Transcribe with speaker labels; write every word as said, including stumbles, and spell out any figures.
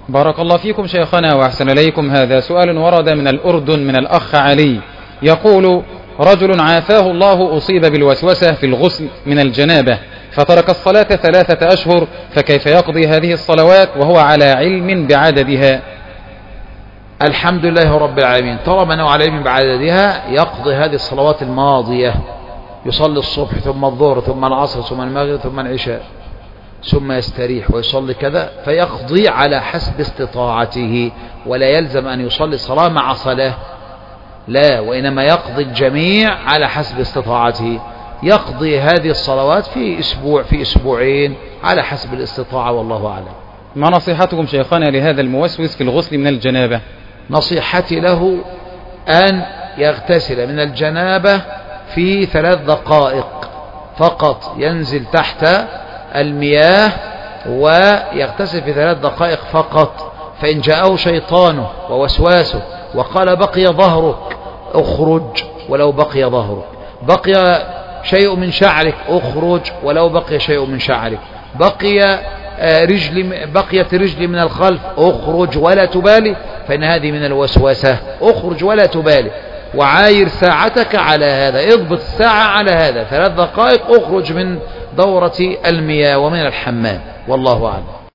Speaker 1: بارك الله فيكم شيخنا وأحسن إليكم. هذا سؤال ورد من الأردن من الأخ علي، يقول: رجل عافاه الله أصيب بالوسوسة في الغسل من الجنابة فترك الصلاة ثلاثة أشهر، فكيف يقضي هذه الصلوات وهو على علم بعددها؟
Speaker 2: الحمد لله رب العالمين، طالما أنه على علم بعددها يقضي هذه الصلوات الماضية، يصلي الصبح ثم الظهر ثم العصر ثم المغرب ثم العشاء ثم يستريح ويصلي كذا، فيقضي على حسب استطاعته، ولا يلزم أن يصلي صلاة مع صلاة، لا، وإنما يقضي الجميع على حسب استطاعته. يقضي هذه الصلوات في أسبوع في أسبوعين على حسب الاستطاعة، والله أعلم.
Speaker 1: ما نصيحتكم شيخنا لهذا الموسوس في الغسل من الجنابة؟
Speaker 2: نصيحتي له أن يغتسل من الجنابة في ثلاث دقائق فقط، ينزل تحت المياه ويغتسل في ثلاث دقائق فقط. فإن جاءه شيطانه ووسواسه وقال بقي ظهرك اخرج ولو بقي ظهرك، بقي شيء من شعرك اخرج ولو بقي شيء من شعرك، بقي رجل بقيت رجلي من الخلف اخرج ولا تبالي، فإن هذه من الوسوسة، اخرج ولا تبالي. وعاير ساعتك على هذا، اضبط الساعة على هذا، ثلاث دقائق اخرج من دورة المياه ومن الحمام، والله أعلم.